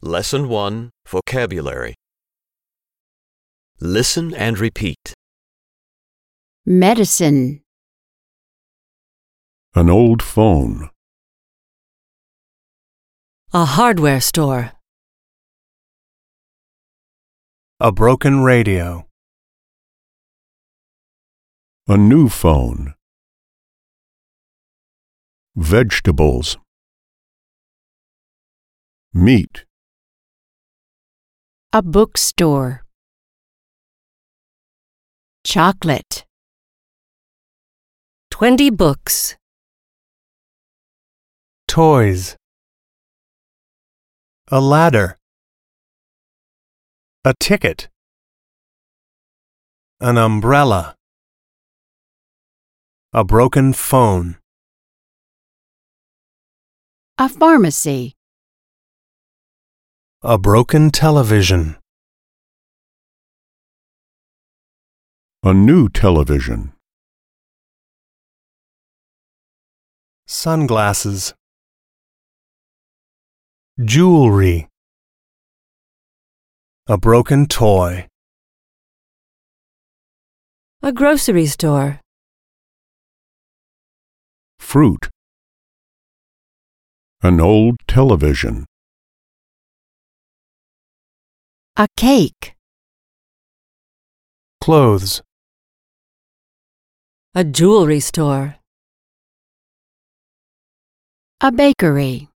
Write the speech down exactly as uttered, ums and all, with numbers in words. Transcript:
Lesson one, Vocabulary. Listen and repeat. Medicine, An old phone. A hardware store. A broken radio. A new phone. Vegetables. Meat. a bookstore. Chocolate, Twenty books. Toys. A ladder. A ticket. An umbrella. A broken phone. a pharmacy, A broken television. A new television. Sunglasses. Jewelry. A broken toy. A grocery store. Fruit. An old television. a cake, Clothes. A jewelry store. a bakery.